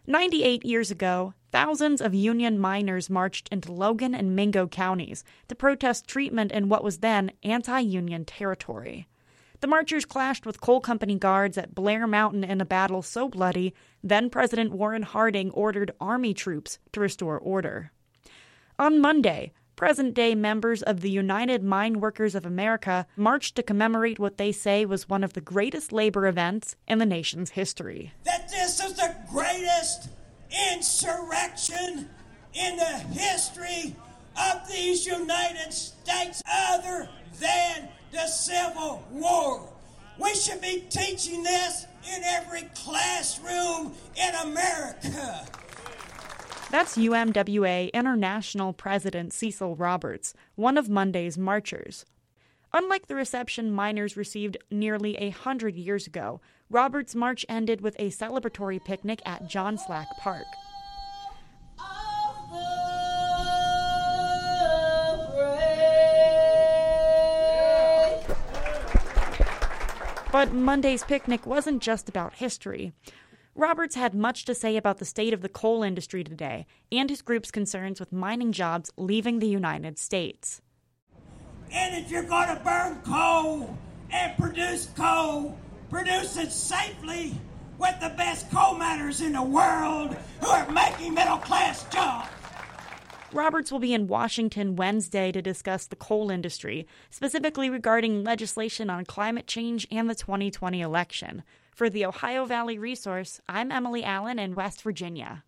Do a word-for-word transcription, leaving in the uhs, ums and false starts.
ninety-eight years ago, thousands of Union miners marched into Logan and Mingo counties to protest treatment in what was then anti-Union territory. The marchers clashed with coal company guards at Blair Mountain in a battle so bloody, then-President Warren Harding ordered Army troops to restore order. On Monday, present-day members of the United Mine Workers of America marched to commemorate what they say was one of the greatest labor events in the nation's history. That this is the greatest insurrection in the history of these United States other than the Civil War. We should be teaching this in every classroom in America. That's U M W A International President Cecil Roberts, one of Monday's marchers. Unlike the reception miners received nearly a hundred years ago, Roberts' march ended with a celebratory picnic at John Slack Park. But Monday's picnic wasn't just about history. Roberts had much to say about the state of the coal industry today and his group's concerns with mining jobs leaving the United States. And if you're going to burn coal and produce coal, produce it safely with the best coal miners in the world who are making middle-class jobs. Roberts will be in Washington Wednesday to discuss the coal industry, specifically regarding legislation on climate change and the twenty twenty election. For the Ohio Valley Resource, I'm Emily Allen in West Virginia.